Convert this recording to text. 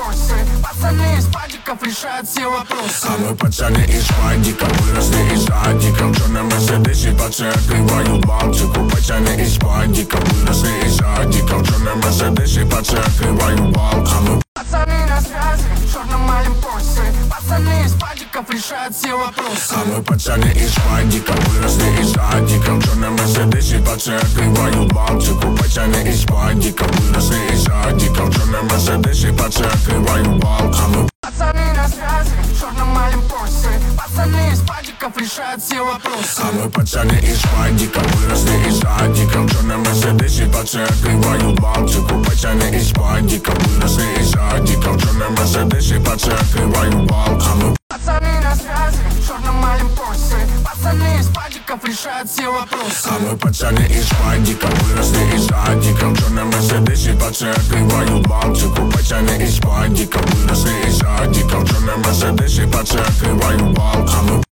боссы. Пацаны из падиков решают все вопросы. А мы пацаны из падиков, выросли из адиков. В черном Мерседесе пацаны открывают Балтику. Пацаны из падиков, выросли из адиков. В черном Мерседесе пацаны открывают Балтику. Пацаны на связи, в черном моем порсе. Пацаны из падиков решают все вопросы. А мы пацаны из падиков, выросли из адиков. В черном Мерседесе пацаны открывают Балтику. Пацаны из падиков, выросли из адиков. В черном Мерседесе пацаны открывают Балтику. Пацаны на связи, в черном моем порсе. Пацаны из падиков решают все вопросы. А мы пацаны из падиков, выросли из адиков. В черном Мерседесе пацаны открывают Балтику. Пацаны из падиков, выросли из адиков. В черном Мерседесе пацаны открывают Балтику. Пацаны на связи, в черном моем порсе. Пацаны из падиков решают все вопросы. А мы пацаны из падиков, выросли из адиков. В черном Мерседесе пацаны открывают Балтику. Пацаны из падиков, выросли из адиков. В черном Мерседесе пацаны открывают Балтику.